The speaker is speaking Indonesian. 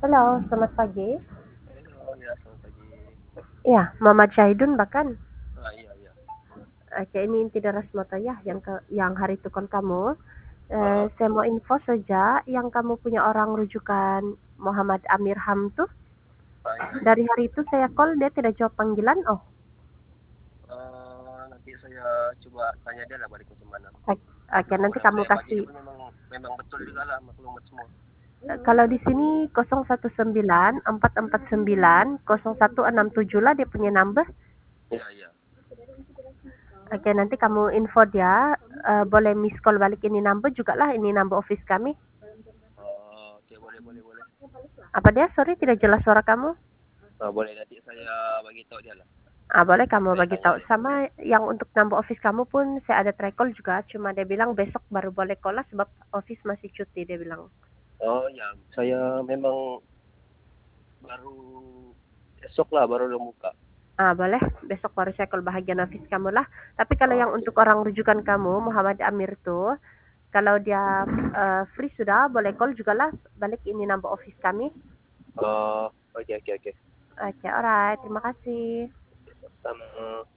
Halo, selamat pagi. Halo, ya selamat pagi. Iya, Muhammad Syahidun bahkan. Iya iya. Oke, ini inti deras moto ya, yang hari itu kon kamu. Heeh. Saya mau info saja, yang kamu punya orang rujukan Muhammad Amir Ham tuh. Iya iya. Dari hari itu saya call, dia tidak jawab panggilan. Oh, Nanti saya coba tanya dia lah balik macam mana. oke, nanti Orang kamu saya pagi kasih. itu memang memang betul juga lah maklumat semua. Kalau di sini 019 449 0167 lah dia punya number. Iya iya. Oke, nanti kamu info dia. Boleh miss call balik ini number juga lah, ini number office kami. Oh, oke boleh boleh boleh. Apa dia? Sorry, tidak jelas suara kamu. Boleh nanti saya bagi tahu dia lah. Boleh kamu Saya bagi tanya tahu. dia. Sama yang untuk number office kamu pun saya ada try call juga. Cuma dia bilang besok baru boleh call lah sebab office masih cuti dia bilang. Oh ya, saya memang baru esok lah baru udah buka. Boleh. Besok baru saya call bahagian office kamu lah. Tapi kalau yang Oke. untuk orang rujukan kamu, Muhammad Amir tuh, kalau dia free sudah, boleh call juga lah. Balik ini number office kami. Oh, oke oke oke. Oke, alright. Terima kasih. Sama.